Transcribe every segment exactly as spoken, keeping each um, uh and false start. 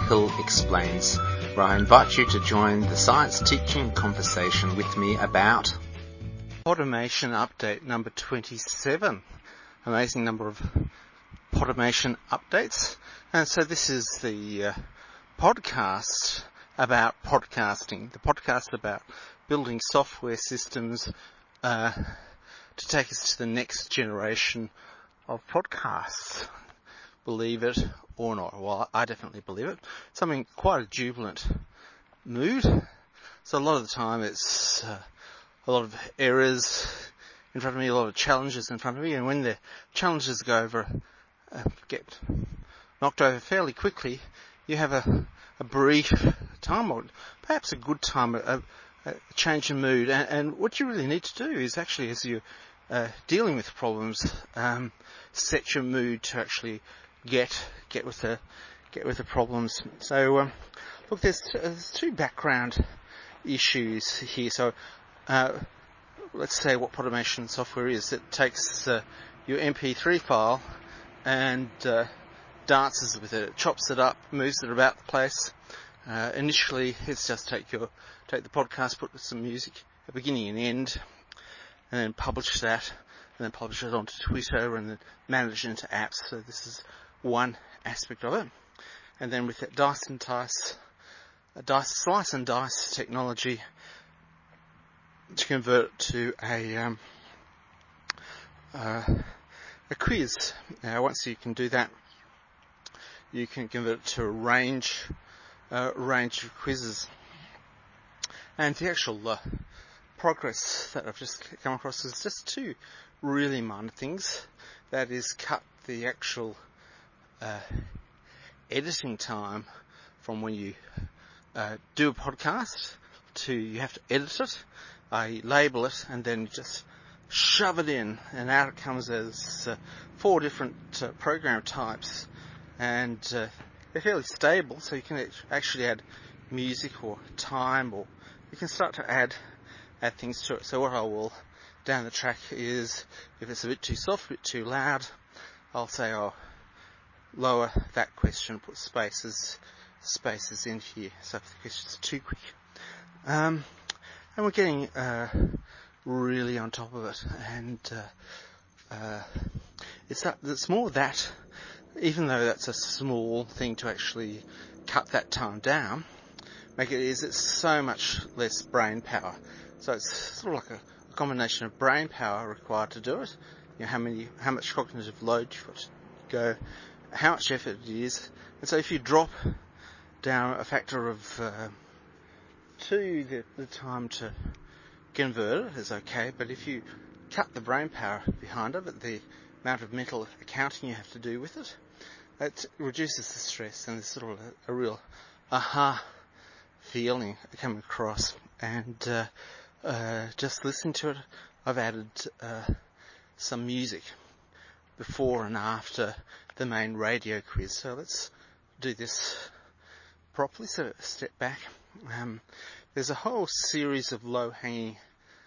Hill Explains, where I invite you to join the science teaching conversation with me about Podimation update number twenty-seven. Amazing number of Podimation updates. And so this is the uh, podcast about podcasting, the podcast about building software systems uh, to take us to the next generation of podcasts. Believe it or not. Well, I definitely believe it. Something quite a jubilant mood. So a lot of the time it's uh, a lot of errors in front of me, a lot of challenges in front of me, and when the challenges go over, uh, get knocked over fairly quickly, you have a, a brief time, or perhaps a good time, a, a change in mood. And, and what you really need to do is actually, as you're uh, dealing with problems, um, set your mood to actually get get with the get with the problems. So, um, look, there's, there's two background issues here. So, uh, let's say what Podimation software is. It takes uh, your M P three file and uh, dances with it. It chops it up, moves it about the place. Uh, initially, it's just take your take the podcast, put some music at beginning and end, and then publish that, and then publish it onto Twitter, and then manage it into apps. So this is one aspect of it. And then with that dice and dice, a dice, slice and dice technology, to convert it to a um, uh, a quiz. Now, once you can do that, you can convert it to a range uh, range of quizzes. And the actual uh, progress that I've just come across is just two really minor things. That is, cut the actual uh, editing time from when you uh, do a podcast to you have to edit it. I label it and then just shove it in, and out it comes as uh, four different uh, program types, and uh, they're fairly stable, so you can actually add music or time, or you can start to add add things to it. So what I will down the track is, if it's a bit too soft, a bit too loud, I'll say, oh, lower that question, put spaces spaces in here, so if the question's too quick. Um, and we're getting uh, really on top of it, and uh, uh, it's that, it's more that, even though that's a small thing to actually cut that time down, make it is it's so much less brain power. So it's sort of like a, a combination of brain power required to do it. You know, how many, how much cognitive load you've got to go, how much effort it is. And so if you drop down a factor of uh, two, the, the time to convert it is okay. But if you cut the brain power behind it, the amount of mental accounting you have to do with it, it reduces the stress, and there's sort of a, a real aha feeling coming across. And uh, uh, just listening to it, I've added uh, some music before and after the main radio quiz. So let's do this properly. So step back. Um, there's a whole series of low-hanging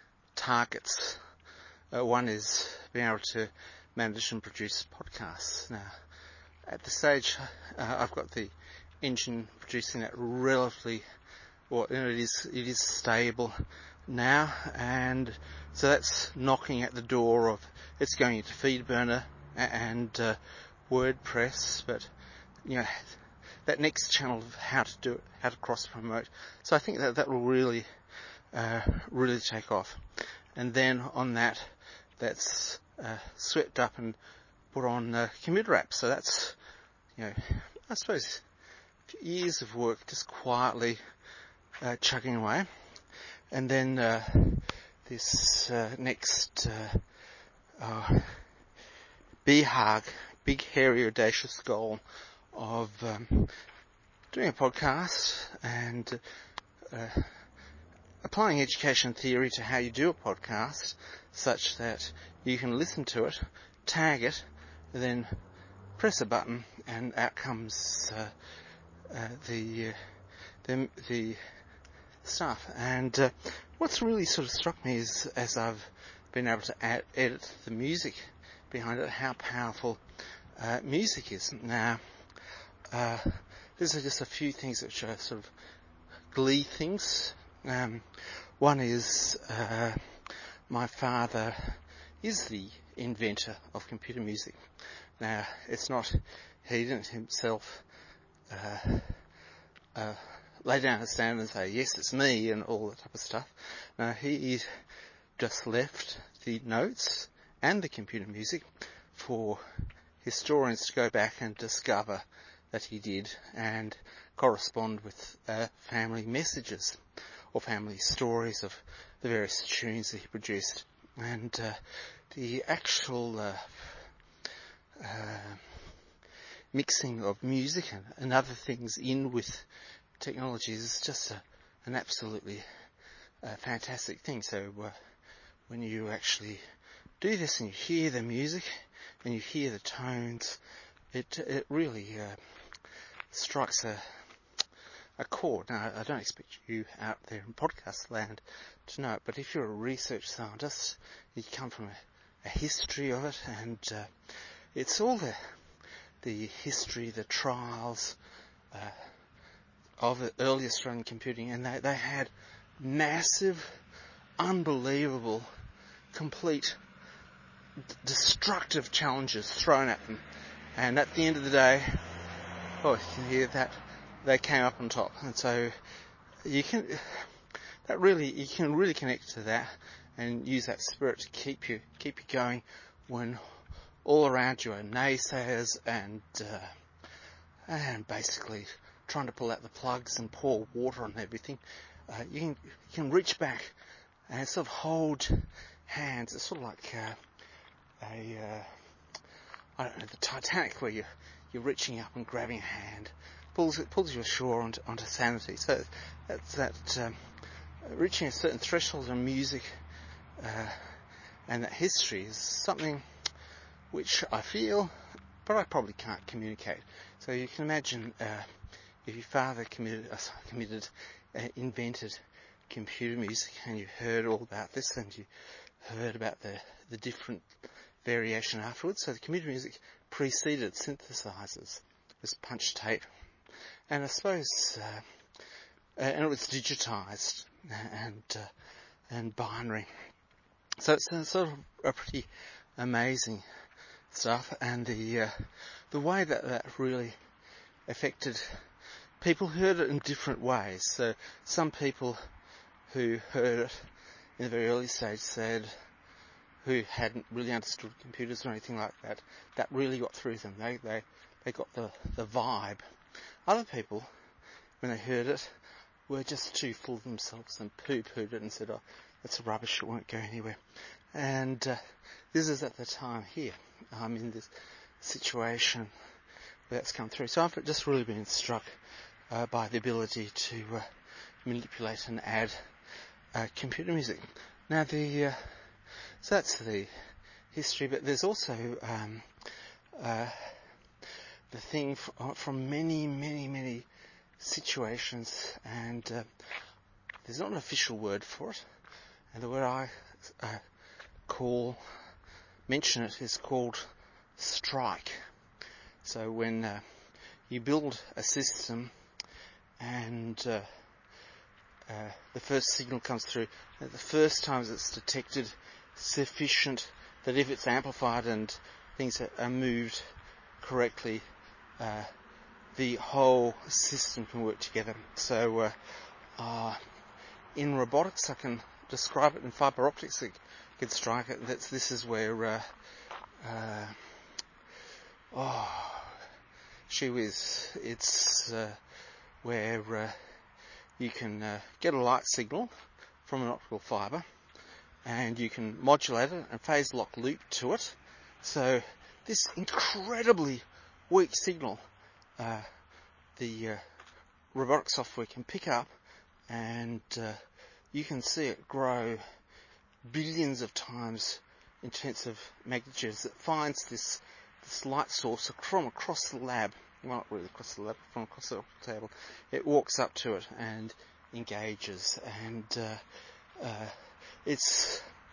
targets. Uh, one is being able to manage and produce podcasts. Now, at the stage, uh, I've got the engine producing that relatively, well, you know, it is it is stable now, and so that's knocking at the door of, it's going into FeedBurner and uh, WordPress, but you know, that next channel of how to do it, how to cross promote. So I think that that will really, uh, really take off. And then on that, that's uh, swept up and put on uh, commuter apps. So that's, you know, I suppose years of work just quietly uh, chugging away. And then uh, this uh, next uh, uh, B H A G, big, hairy, audacious goal of um, doing a podcast and uh, applying education theory to how you do a podcast, such that you can listen to it, tag it, and then press a button, and out comes uh, uh, the, uh, the the stuff. And uh, what's really sort of struck me is, as I've been able to add, edit the music behind it, how powerful uh, music is. Now, uh, these are just a few things which are sort of glee things. Um, one is uh, my father is the inventor of computer music. Now, it's not, he didn't himself uh, uh, lay down his stand and say, yes, it's me, and all that type of stuff. No, he just left the notes and the computer music for historians to go back and discover that he did and correspond with uh, family messages or family stories of the various tunes that he produced. And uh, the actual uh, uh, mixing of music and, and other things in with technologies is just a, an absolutely uh, fantastic thing. So uh, when you actually do this and you hear the music and you hear the tones, it it really uh, strikes a a chord. Now, I don't expect you out there in podcast land to know it, but if you're a research scientist, you come from a, a history of it, and uh, it's all the the history, the trials uh, of the early Australian computing, and they, they had massive, unbelievable, complete, d- destructive challenges thrown at them. And at the end of the day, oh, you can hear that, they came up on top. And so you can, that really, you can really connect to that and use that spirit to keep you, keep you going when all around you are naysayers and, uh, and basically trying to pull out the plugs and pour water on everything. Uh, you can, you can reach back and sort of hold hands. It's sort of like, uh, a, uh, I don't know, the Titanic, where you, you're reaching up and grabbing a hand, pulls it, pulls you ashore onto, onto sanity. So that's that, um, reaching a certain threshold in music, uh, and that history is something which I feel, but I probably can't communicate. So you can imagine, uh, if your father committed, uh, committed, uh, invented computer music, and you heard all about this, and you heard about the, the different variation afterwards. So the computer music preceded synthesizers, this punch tape, and I suppose, uh, and it was digitized and uh, and binary. So it's a sort of a pretty amazing stuff, and the uh, the way that that really affected people who heard it in different ways. So some people who heard it in the very early stage said, who hadn't really understood computers or anything like that, that really got through them. They they they got the the vibe. Other people, when they heard it, were just too full of themselves and poo-pooed it and said, oh, that's rubbish, it won't go anywhere. And uh, this is at the time here. I'm in this situation where that's come through. So I've just really been struck uh, by the ability to uh, manipulate and add uh, computer music. Now, the uh, so that's the history, but there's also um, uh, the thing f- from many, many, many situations, and uh, there's not an official word for it, and the word I uh, call, mention it, is called strike. So when uh, you build a system and uh, uh, the first signal comes through, the first times it's detected sufficient that if it's amplified and things are, are moved correctly, uh, the whole system can work together. So uh, uh, in robotics, I can describe it in fiber optics. I can strike it. That's, this is where uh, uh, oh, she whiz. It's uh, where uh, you can uh, get a light signal from an optical fiber, and you can modulate it and phase lock loop to it. So this incredibly weak signal, uh, the uh, robotic software can pick up, and uh, you can see it grow billions of times in terms of magnitudes. It finds this this light source from across the lab, well, not really across the lab, from across the table. It walks up to it and engages, and uh, uh, it's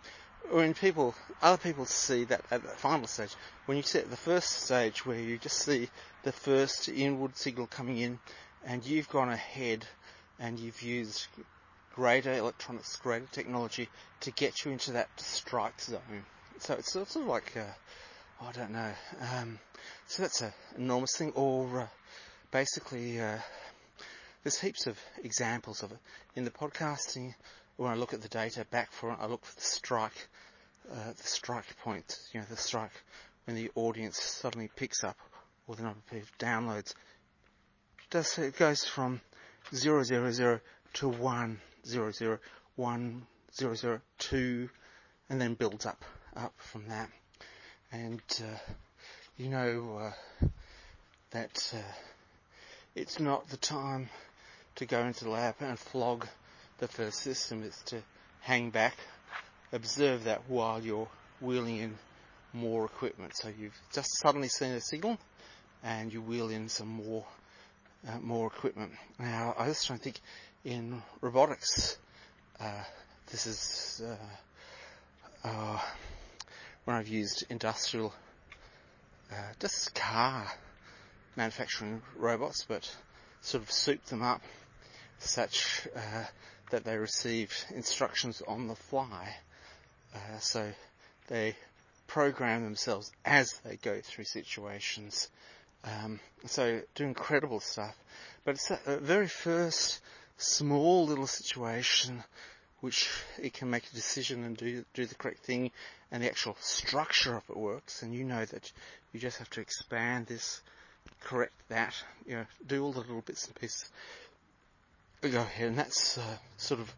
when people, other people see that at the final stage, when you set the first stage where you just see the first inward signal coming in, and you've gone ahead and you've used greater electronics, greater technology to get you into that strike zone. So it's sort of like, uh, I don't know, um, so that's an enormous thing. Or uh, basically, uh, there's heaps of examples of it. In the podcasting, when I look at the data back for it, I look for the strike, uh, the strike point, you know, the strike when the audience suddenly picks up, or the number of downloads. It, does, it goes from zero, zero, zero to one, zero, zero, one, zero, zero, two, and then builds up, up from that. And, uh, you know, uh, that uh, it's not the time to go into the lab and flog the first system. It's to hang back, observe that while you're wheeling in more equipment. So you've just suddenly seen a signal, and you wheel in some more uh, more equipment. Now, I just don't think in robotics, uh, this is uh, uh, when I've used industrial, uh, just car manufacturing robots, but sort of souped them up such uh, that they receive instructions on the fly. Uh, so they program themselves as they go through situations. Um, so do incredible stuff. But it's that very first small little situation which it can make a decision and do do the correct thing, and the actual structure of it works, and you know that you just have to expand this, correct that, you know, do all the little bits and pieces. Go ahead, and that's uh, sort of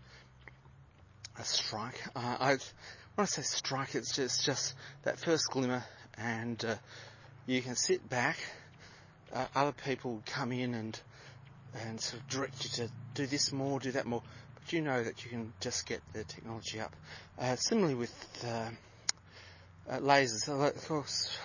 a strike. Uh, I, when I say strike, it's just, just that first glimmer, and uh, you can sit back. Uh, other people come in and and sort of direct you to do this more, do that more, but you know that you can just get the technology up. Uh, similarly with uh, uh, lasers, of course,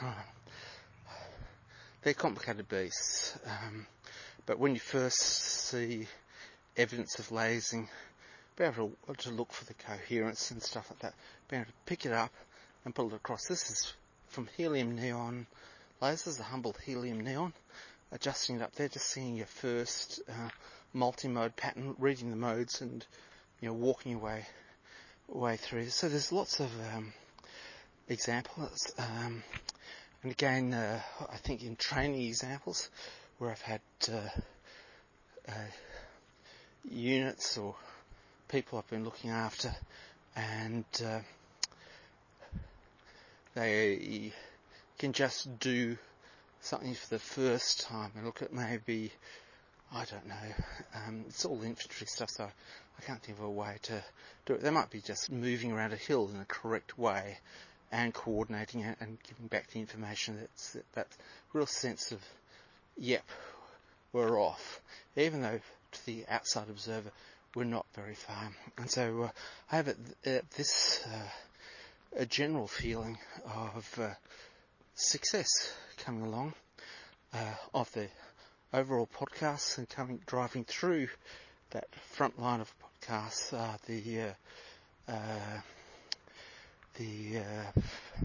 they're complicated beasts, um, but when you first see evidence of lasing, be able to, to look for the coherence and stuff like that, be able to pick it up and pull it across. This is from helium neon lasers, a humble helium neon, adjusting it up there, just seeing your first uh, multi-mode pattern, reading the modes, and you know, walking your way way through. So there's lots of um, examples, um, and again, uh, I think in training examples where I've had uh, uh, units or people I've been looking after, and uh, they can just do something for the first time and look at maybe, I don't know, um, it's all infantry stuff, so I can't think of a way to do it. They might be just moving around a hill in the correct way and coordinating it and giving back the information. That's that real sense of, yep, we're off, even though to the outside observer we're not very far. And so uh, I have uh, this uh, a general feeling of uh, success coming along, uh, of the overall podcasts, and coming driving through that front line of podcasts are the uh, uh, the uh,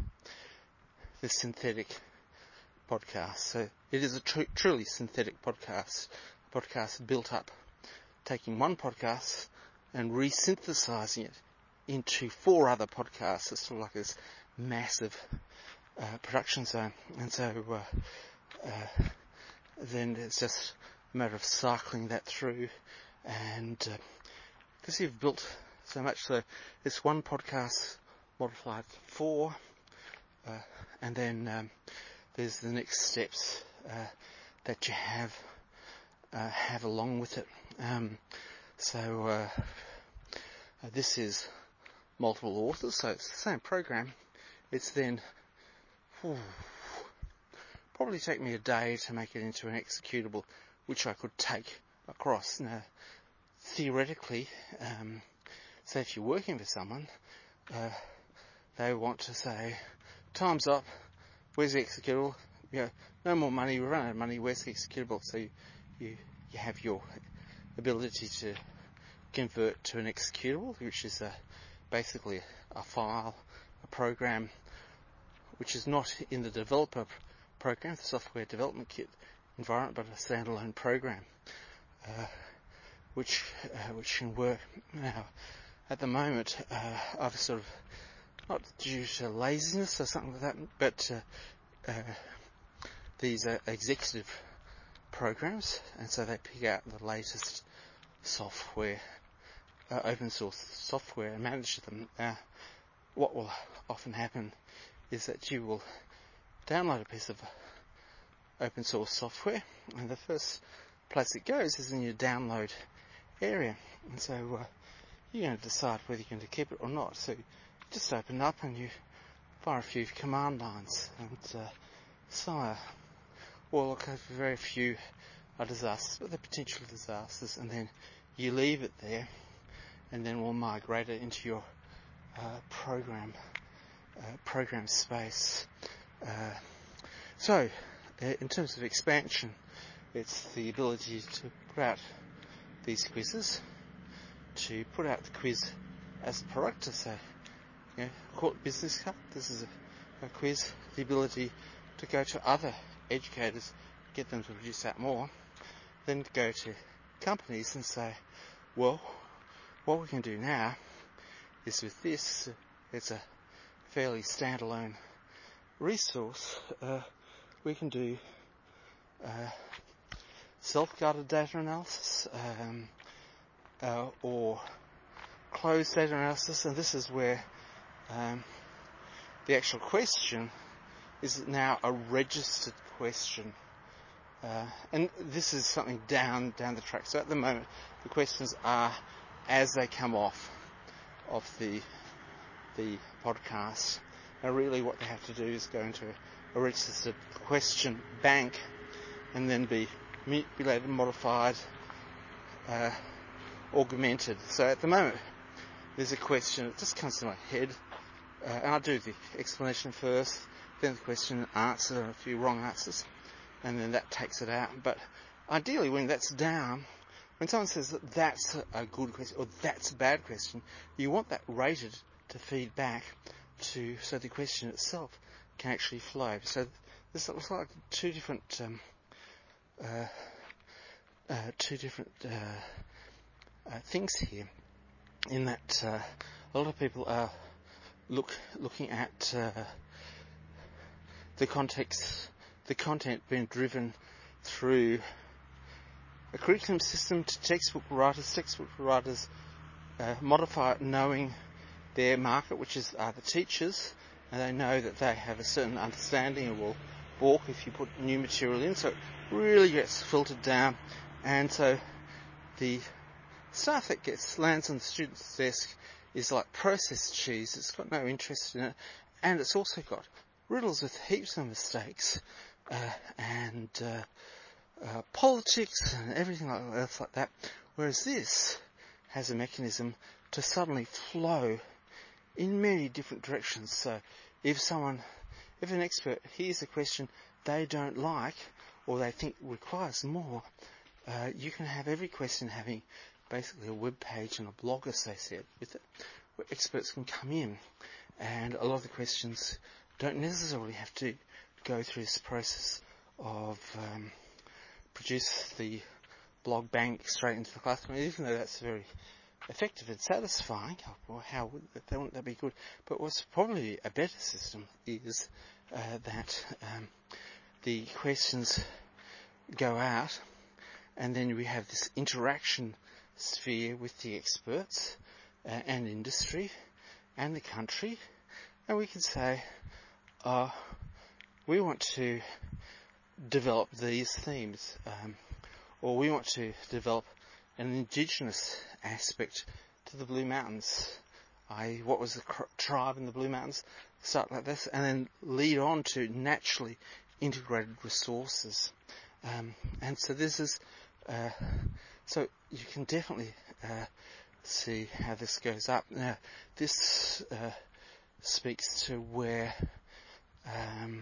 the synthetic podcast. So it is a tr- truly synthetic podcast, a podcast built up, taking one podcast and resynthesizing it into four other podcasts. It's sort of like this massive uh, production zone. And so uh, uh, then it's just a matter of cycling that through, and because uh, you've built so much, so it's one podcast multiplied four, uh, and then um, there's the next steps uh, that you have uh, have along with it. Um, so uh, uh, this is multiple authors, so it's the same program. It's then whew, probably take me a day to make it into an executable, which I could take across. Now, theoretically, um, say if you're working for someone, uh, they want to say, time's up, where's the executable? You know, no more money, we run out of money, where's the executable? So you, you, you have your ability to convert to an executable, which is a, basically a file a program which is not in the developer program, the software development kit environment, but a standalone program, uh, which uh, which can work. Now, at the moment, uh, I've sort of, not due to laziness or something like that, but uh, uh, these are executive programs, and so they pick out the latest software, uh, open source software, and manage them. Now, what will often happen is that you will download a piece of open source software, and the first place it goes is in your download area, and so uh, you're going to decide whether you're going to keep it or not. So you just open up and you fire a few command lines, and uh, some are, well, look, very few are disasters, but they're potential disasters, and then you leave it there, and then we'll migrate it into your uh, program uh, program space. Uh, so, uh, in terms of expansion, it's the ability to put out these quizzes, to put out the quiz as a product, to say, you know, call it business card, this is a, a quiz, the ability to go to other educators, get them to produce that more, then to go to companies and say, well, what we can do now is with this, it's a fairly standalone resource, uh, we can do uh, self-guided data analysis um, uh, or closed data analysis, and this is where um, the actual question is now a registered question. Uh, and this is something down down the track. So at the moment, the questions are as they come off of the the podcast. Now, really, what they have to do is go into a registered question bank, and then be manipulated, modified, uh, augmented. So at the moment, there's a question that just comes to my head, uh, and I'll do the explanation first, then the question and answer, a few wrong answers, and then that takes it out. But ideally, when that's down, when someone says that that's a good question or that's a bad question, you want that rated to feed back to, so the question itself can actually flow. So this looks like two different um, uh, uh, two different uh, uh, things here, in that uh, a lot of people are look looking at uh, the context, the content being driven through a curriculum system to textbook writers. Textbook writers uh, modify it knowing their market, which is uh, the teachers, and they know that they have a certain understanding and will balk if you put new material in, so it really gets filtered down, and so the stuff that gets lands on the student's desk is like processed cheese. It's got no interest in it, and it's also got riddles with heaps of mistakes, uh, and uh, uh, politics and everything else like that, whereas this has a mechanism to suddenly flow in many different directions. So if someone, if an expert hears a question they don't like or they think requires more, uh, you can have every question having basically a web page and a blog associated with it, where experts can come in, and a lot of the questions don't necessarily have to go through this process of um, produce the blog bank straight into the classroom, even though that's very effective and satisfying. Well, how would that, wouldn't that be good? But what's probably a better system is uh, that um, the questions go out, and then we have this interaction sphere with the experts uh, and industry and the country, and we can say, uh, we want to develop these themes, um, or we want to develop an indigenous aspect to the Blue Mountains. I, what was the cr- tribe in the Blue Mountains? Start like this, and then lead on to naturally integrated resources. Um, and so this is, uh, so you can definitely uh, see how this goes up. Now, this uh, speaks to where um,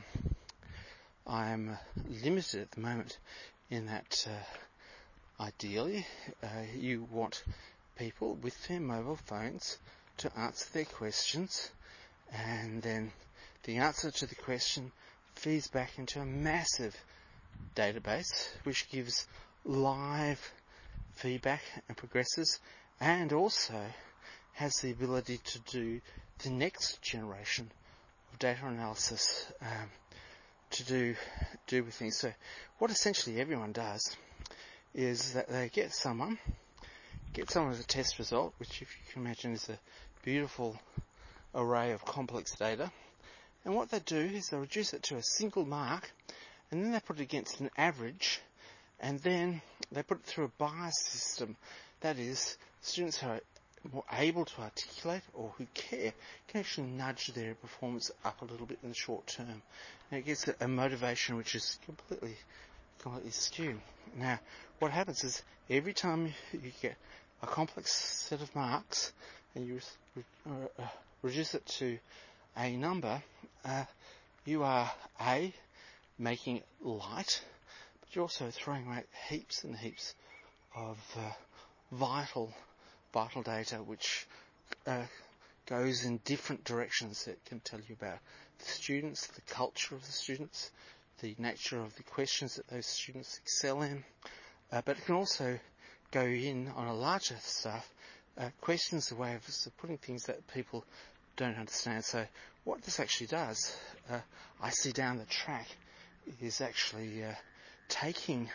I'm limited at the moment, in that uh, ideally uh, you want people with their mobile phones to answer their questions, and then the answer to the question feeds back into a massive database which gives live feedback and progresses, and also has the ability to do the next generation of data analysis um, to do do with things. So what essentially everyone does is that they get someone, get someone as a test result, which if you can imagine is a beautiful array of complex data, and what they do is they reduce it to a single mark, and then they put it against an average, and then they put it through a bias system. That is, students who are more able to articulate or who care can actually nudge their performance up a little bit in the short term, and it gets a, a motivation which is completely completely skewed. Now, what happens is every time you get a complex set of marks and you re- uh, uh, reduce it to a number, uh, you are A, making it light, but you're also throwing away heaps and heaps of uh, vital vital data which uh, goes in different directions. It can tell you about the students, the culture of the students, the nature of the questions that those students excel in, uh, but it can also go in on a larger stuff, uh, questions the way of putting things that people don't understand. So what this actually does, uh, I see down the track, is actually uh, taking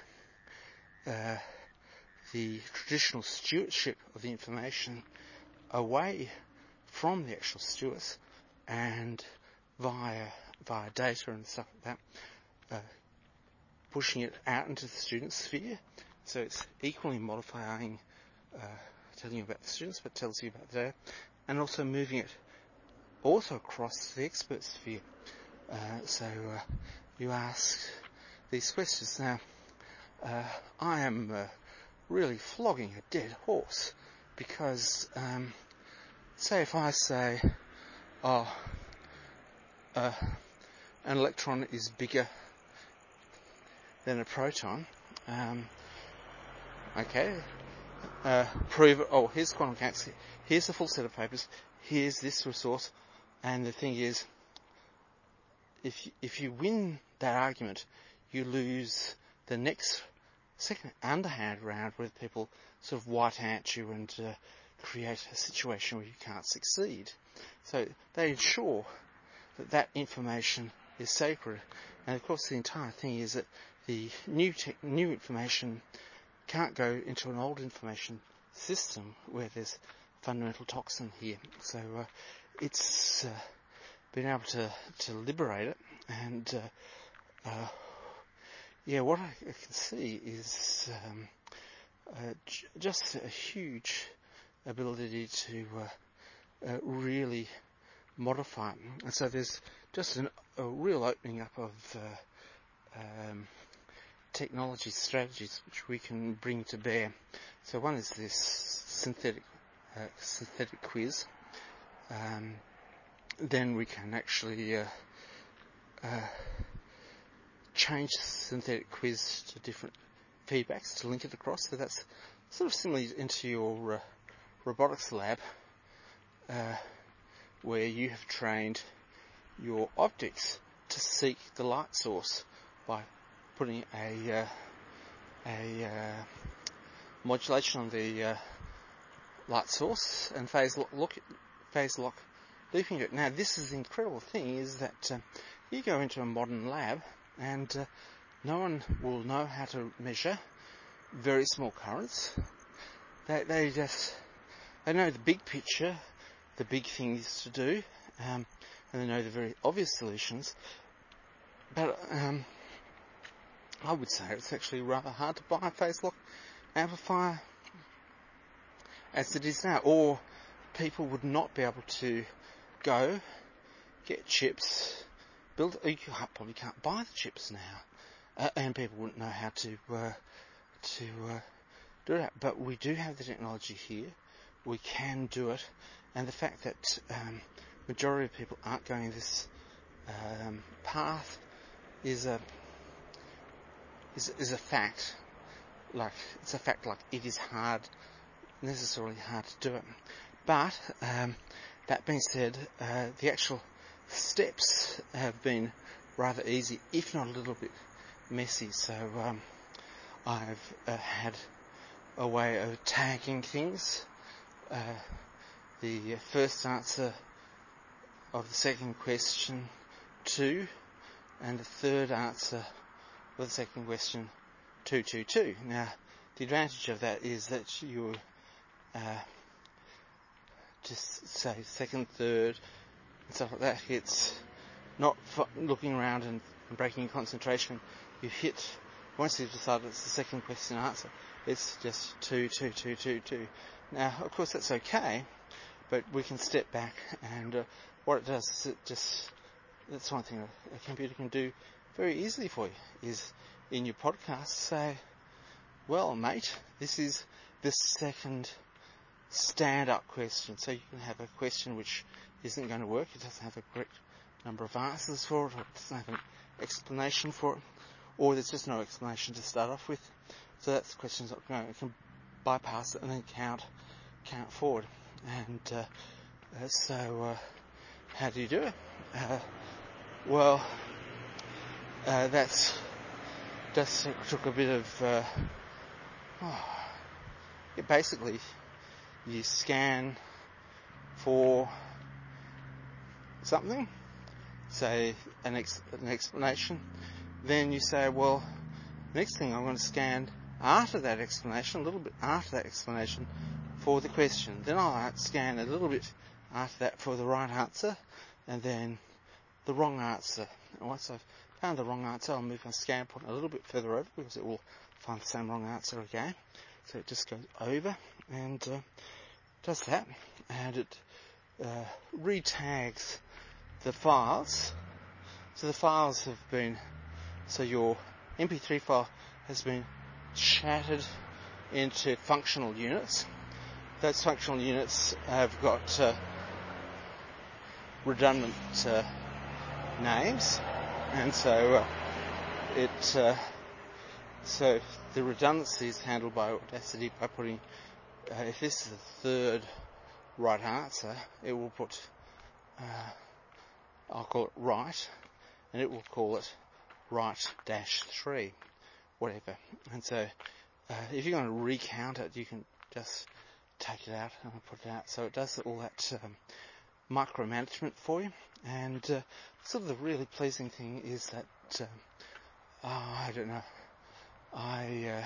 uh, the traditional stewardship of the information away from the actual stewards, and via via data and stuff like that, uh, pushing it out into the student sphere. So it's equally modifying, uh, telling you about the students, but tells you about the data, and also moving it also across the expert sphere. Uh, so uh, you ask these questions. Now, uh, I am uh, really flogging a dead horse, because um, say if I say, oh, uh, an electron is bigger than a proton, um, okay, uh, prove it. Oh, here's quantum mechanics, here's the full set of papers, here's this resource, and the thing is, if you, if you win that argument, you lose the next second underhand round where people sort of white ant you and uh, create a situation where you can't succeed. So they ensure that that information is sacred, and of course the entire thing is that the new te- new information can't go into an old information system where there's fundamental toxin here. So uh, it's uh, been able to, to liberate it, and uh, uh, yeah, what I can see is um, uh, j- just a huge ability to uh, uh, really modify it. And so there's just an, a real opening up of uh, um, technology strategies which we can bring to bear. So one is this synthetic uh, synthetic quiz. Um, then we can actually uh, uh, change synthetic quiz to different feedbacks to link it across. So that's sort of similar into your uh, robotics lab, uh, where you have trained your optics to seek the light source by putting a uh, a uh, modulation on the uh, light source and phase lock, look, phase lock looping it. Now, this is the incredible thing, is that uh, you go into a modern lab and uh, no one will know how to measure very small currents. They, they just, they know the big picture, the big things to do, um, and they know the very obvious solutions. But um, I would say it's actually rather hard to buy a phase lock amplifier as it is now, or people would not be able to go get chips, build. You probably can't buy the chips now, uh, and people wouldn't know how to uh, to uh, do that. But we do have the technology here. We can do it, and the fact that um, majority of people aren't going this um, path is a is is a fact. Like it's a fact. Like it is hard, necessarily hard to do it, but um, that being said, uh, the actual steps have been rather easy, if not a little bit messy. So um, I've uh, had a way of tagging things. Uh, the first answer of the second question, two, and the third answer of the second question, two, two, two. Now, the advantage of that is that you uh, just say second, third, and stuff like that. It's not f- looking around and, and breaking concentration. You hit, once you've decided it's the second question answer, it's just two, two, two, two, two. Now, of course, that's okay, but we can step back, and uh, what it does is it just, that's one thing a, a computer can do very easily for you, is in your podcast say, well, mate, this is the second stand-up question. So you can have a question which isn't going to work, it doesn't have a correct number of answers for it, or it doesn't have an explanation for it, or there's just no explanation to start off with. So that's the question's not going. It can bypass it and then count count forward. And uh, uh, so uh, how do you do it? Uh, well, uh, that's just took a bit of uh, oh, yeah, basically you scan for something, say an, ex- an explanation, then you say, well, next thing I'm going to scan after that explanation, a little bit after that explanation, for the question. Then I'll scan a little bit after that for the right answer, and then the wrong answer. And once I've found the wrong answer, I'll move my scan point a little bit further over, because it will find the same wrong answer again. So it just goes over and uh, does that, and it uh, re-tags the files. So the files have been, so your M P three file has been shattered into functional units. Those functional units have got uh, redundant uh, names, and so uh, it uh, so the redundancy is handled by Audacity by putting, uh, if this is the third right answer, it will put, uh, I'll call it right, and it will call it right dash three, whatever. And so uh, if you're going to recount it, you can just take it out and put it out. So it does all that um, micromanagement for you. And uh, sort of the really pleasing thing is that, uh, oh, I don't know, I uh,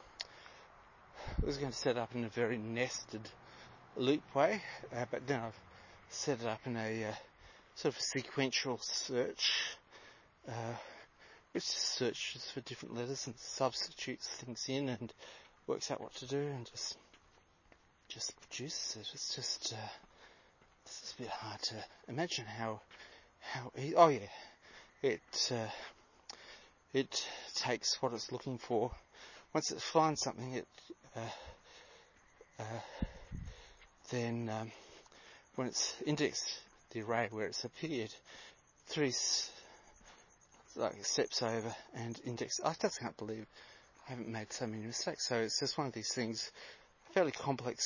was going to set it up in a very nested loop way, uh, but then I've set it up in a uh, sort of sequential search, uh, which searches for different letters and substitutes things in and works out what to do and just just produces it. It's just uh, it's a bit hard to imagine how how e- oh yeah it uh, it takes what it's looking for. Once it finds something, it uh, uh, then um, when it's indexed the array where it's appeared, three like steps over and index. I just can't believe I haven't made so many mistakes. So it's just one of these things, a fairly complex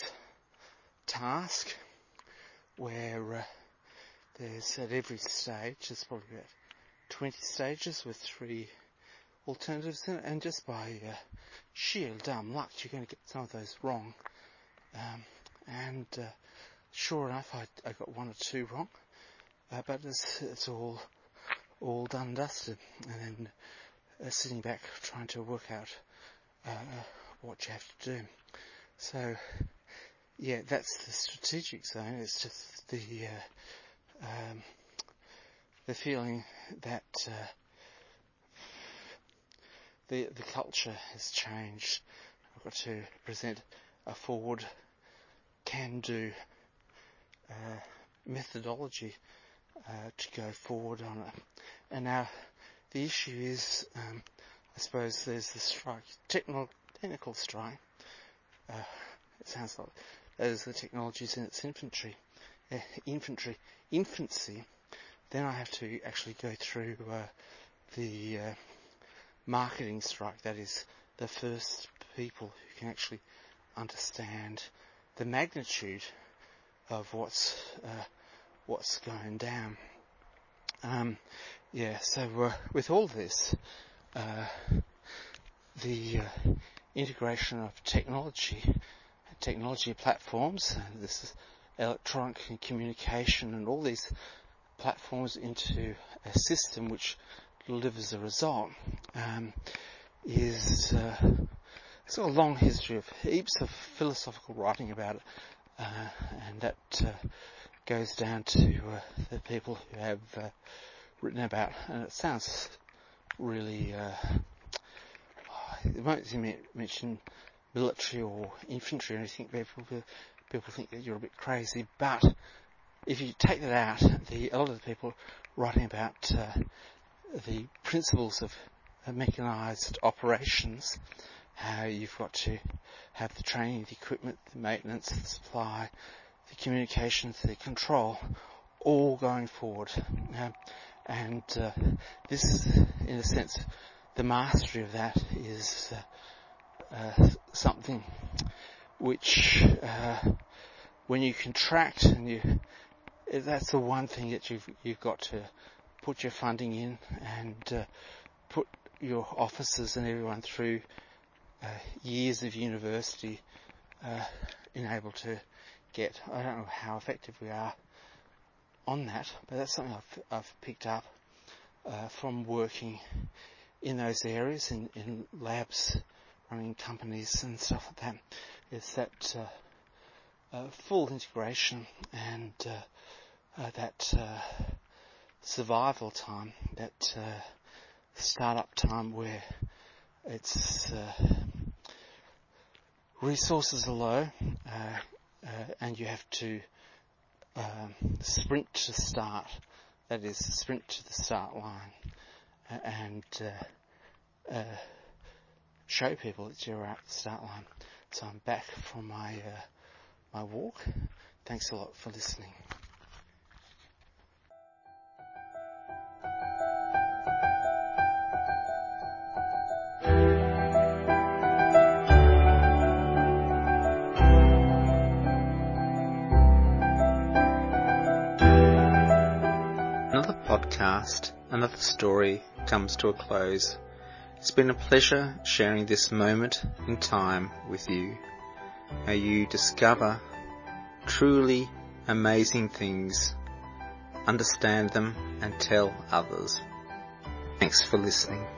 task where uh, there's at every stage, there's probably about twenty stages with three alternatives in it, and just by uh, sheer dumb luck you're going to get some of those wrong. Um, and uh, sure enough, I, I got one or two wrong, uh, but it's, it's all all done and dusted, and then uh, sitting back trying to work out uh, what you have to do. So yeah, that's the strategic zone. It's just the uh, um, the feeling that uh, the the culture has changed. I've got to present a forward, can-do uh, methodology uh, to go forward on it. And now the issue is, um, I suppose there's the strike, technical technical strike. Uh, it sounds like as the technology's in its infantry, uh, infantry, infancy. Then I have to actually go through uh, the uh, marketing strike. That is the first people who can actually understand the magnitude of what's uh, what's going down. Um, yeah, so uh, with all this, uh, the uh, integration of technology, technology platforms, and this is electronic communication and all these platforms into a system which delivers a result, um, is uh, it's got a long history of heaps of philosophical writing about it, uh, and that uh, goes down to uh, the people who have uh, written about, and it sounds really, uh, it won't mention military or infantry or anything, people, people think that you're a bit crazy, but if you take that out, the, a lot of the people writing about uh, the principles of uh, mechanised operations, how you've got to have the training, the equipment, the maintenance, the supply, the communications, the control, all going forward. Um, and uh, this is, in a sense, the mastery of that is uh, uh, something which, uh, when you contract, and you, that's the one thing that you've you've got to put your funding in, and uh, put your officers and everyone through uh, years of university, uh, in able to get. I don't know how effective we are on that, but that's something I've, I've picked up uh, from working in those areas, in, in labs, running companies and stuff like that, is that uh, uh, full integration and uh, uh, that uh, survival time, that uh, start-up time where it's uh, resources are low, uh, uh, and you have to um, sprint to start. That is, sprint to the start line, uh, and uh, uh, show people that you're at the start line. So I'm back from my uh, my walk. Thanks a lot for listening. Another podcast, another story comes to a close. It's been a pleasure sharing this moment in time with you. May you discover truly amazing things, understand them, and tell others. Thanks for listening.